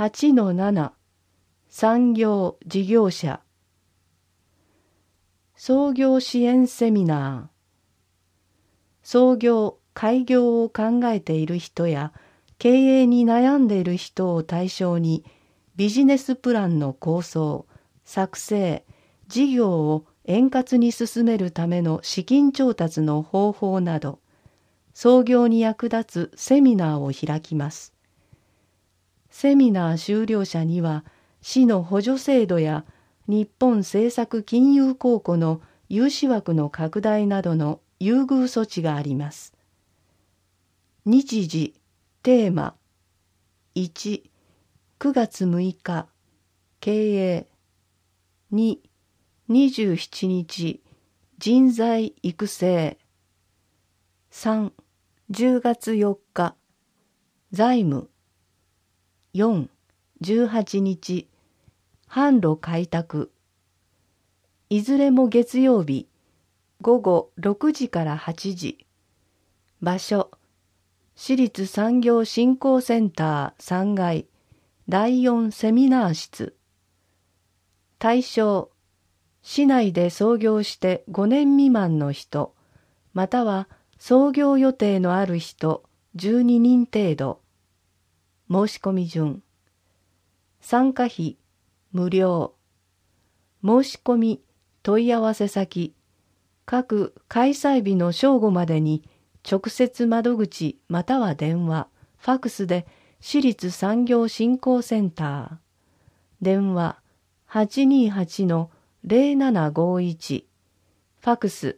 8-7 産業事業者創業支援セミナー創業・開業を考えている人や経営に悩んでいる人を対象にビジネスプランの構想、作成、事業を円滑に進めるための資金調達の方法など創業に役立つセミナーを開きます。セミナー修了者には市の補助制度や日本政策金融公庫の融資枠の拡大などの優遇措置があります。日時、テーマ1、9月6日、経営2、27日、人材育成3、10月4日、財務4、18日、販路開拓いずれも月曜日、午後6時から8時。場所、市立産業振興センター3階、第4セミナー室。対象、市内で創業して5年未満の人、または創業予定のある人12人程度。申し込み順。参加費、無料。申し込み、問い合わせ先、各開催日の正午までに直接窓口または電話、ファクスで市立産業振興センター。電話828-0751、ファクス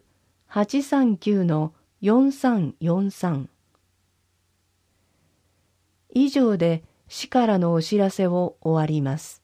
839-4343。以上で市からのお知らせを終わります。